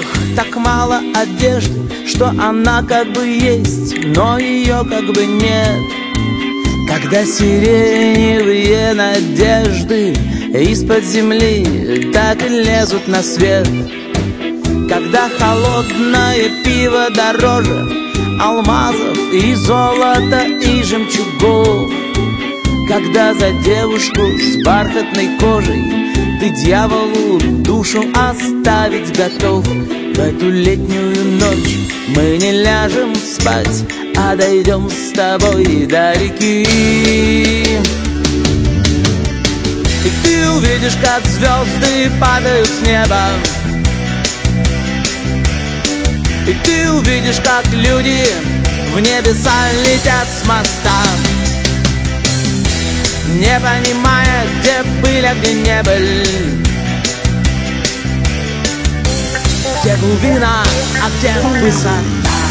людях так мало одежды, что она как бы есть, но ее как бы нет. Когда сиреневые надежды из-под земли так и лезут на свет, когда холодное пиво дороже алмазов и золота и жемчугов, когда за девушку с бархатной кожей ты дьяволу душу оставить готов. В эту летнюю ночь мы не ляжем спать, а дойдем с тобой до реки. И ты увидишь, как звезды падают с неба, и ты увидишь, как люди в небеса летят с моста, не понимая, где были, а где не были, где глубина, а где высота.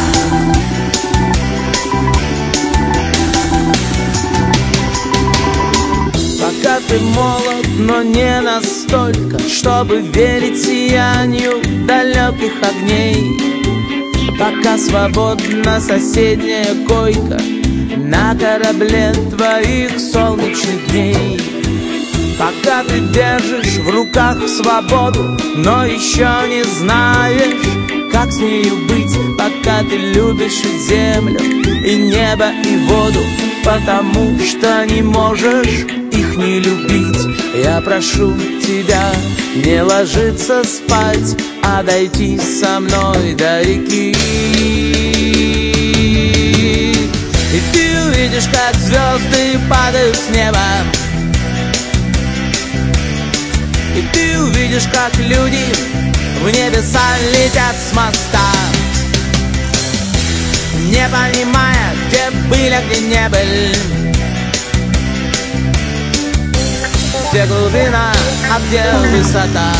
Пока ты молод, но не настолько, чтобы верить сиянию далеких огней. Пока свободна соседняя койка на корабле твоих солнечных дней. Пока ты держишь в руках свободу, но еще не знаешь, как с нею быть. Пока ты любишь и землю, и небо, и воду, потому что не можешь их не любить. Я прошу тебя не ложиться спать, а дойти со мной до реки. И ты увидишь, как звезды падают с неба, и ты увидишь, как люди в небеса летят с моста, не понимая, где были, а где не были, где глубина, а где высота.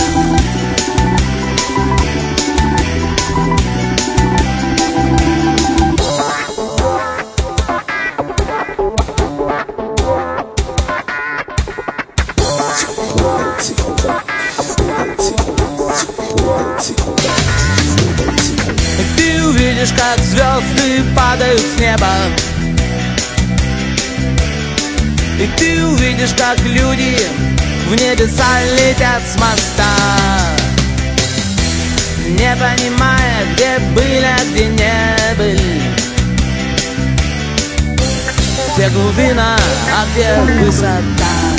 Ты увидишь, как звезды падают с неба, и ты увидишь, как люди в небеса летят с моста, не понимая, где были, а где не были, где глубина, а где высота.